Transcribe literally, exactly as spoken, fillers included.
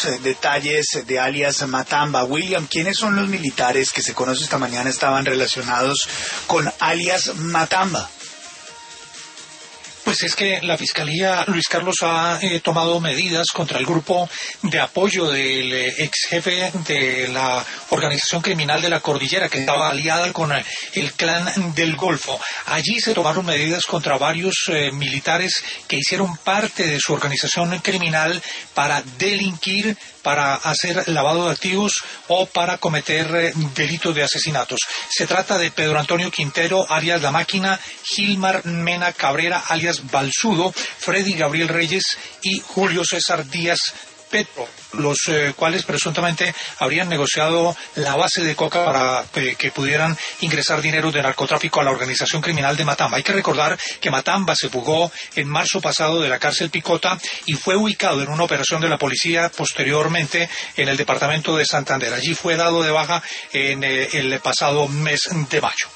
eh, detalles de alias Matamba. William, ¿quiénes son los militares que se conoce esta mañana estaban relacionados con alias Matamba? Pues es que la Fiscalía, Luis Carlos, ha eh, tomado medidas contra el grupo de apoyo del eh, ex jefe de la organización criminal de la Cordillera, que estaba aliada con eh, el Clan del Golfo. Allí se tomaron medidas contra varios eh, militares que hicieron parte de su organización criminal para delinquir, para hacer lavado de activos o para cometer eh, delitos de asesinatos. Se trata de Pedro Antonio Quintero, alias La Máquina, Gilmar Mena Cabrera, alias Balsudo, Freddy Gabriel Reyes y Julio César Díaz Petro, los eh, cuales presuntamente habrían negociado la base de coca para eh, que pudieran ingresar dinero de narcotráfico a la organización criminal de Matamba. Hay que recordar que Matamba se fugó en marzo pasado de la cárcel Picota y fue ubicado en una operación de la policía posteriormente en el departamento de Santander. Allí fue dado de baja en eh, el pasado mes de mayo.